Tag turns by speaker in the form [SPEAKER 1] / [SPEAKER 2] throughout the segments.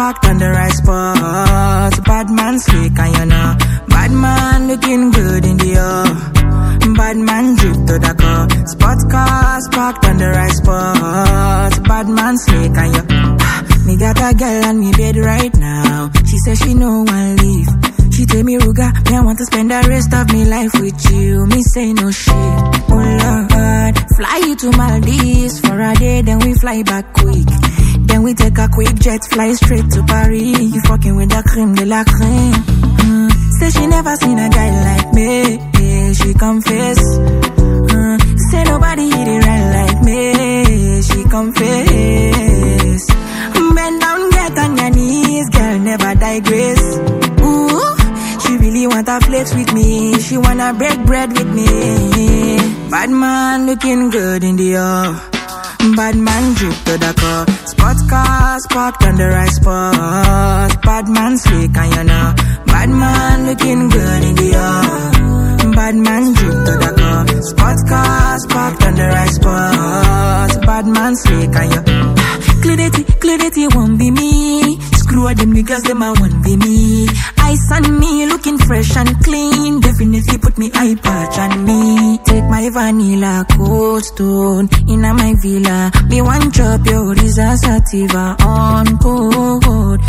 [SPEAKER 1] parked on the right spot. Bad man slick and you know. Bad man looking good in the air. Bad man drip to the car. Spot cars parked on the right spot. Bad man slick and you. Me got a girl on me bed right now. She says she no one leave. She tell me, Ruga, me I want to spend the rest of me life with you. Me say no shit. Oh Lord, fly you to Maldives for a day, then we fly back quick. Then we take a quick jet, fly straight to Paris. You fucking with the creme de la creme. Say she never seen a guy like me. Yeah, she confess. Say nobody hit it right like me. She confess. Bend down, get on your knees, girl, never digress. Ooh, she really want a flex with me. She wanna break bread with me. Bad man looking good in the air. Bad man drip to the car. Spot cars parked on the right spot. Bad man slick and you know. Bad man looking good in the air. Bad man drip to the car. Spot cars parked on the right spot. Bad man slick and you. Clarity won't be me. Screw all them niggas, them I won't be me. Ice on me, looking fresh and clean. Definitely put me eye patch on me. Take my vanilla cold stone in my villa. Me one drop your Risa Sativa on cold.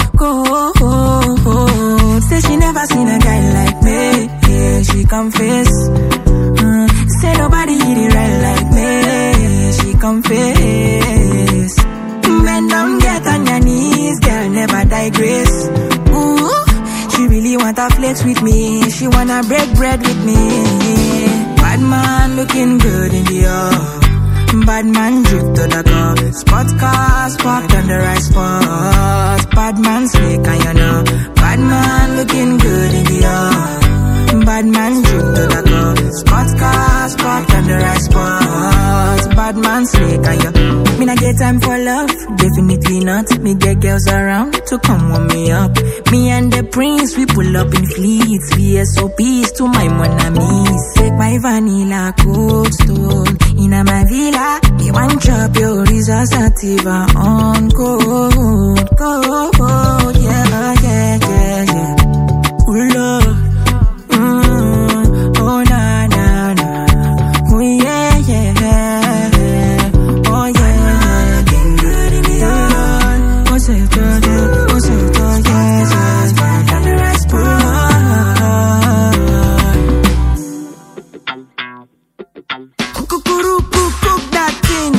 [SPEAKER 1] Say she never seen a guy like me. Yeah, she confess. Say nobody hit it right like me. She confess. Bend down, get on your knees, girl, never digress. Ooh, she really want a flex with me. She wanna break bread with me. Bad man looking good in the air. Bad man drip to the car. Spot cars parked on the right spot. Bad man slick and you know. Bad man looking good in the air. Bad man drip to the car. Spot cars parked on the right spot. Bad man slick and you. Me not get time for love, definitely not. Me get girls around to come warm me up. Me and the prince, we pull up in fleets. VSOPs to my mon amis. Take my vanilla cold stone in my villa. Me one drop your Risa Sativa on cold. Yeah. Ooh, Lord. Oh, na, na, na. Oh, yeah. Oh, yeah. Cook that thing.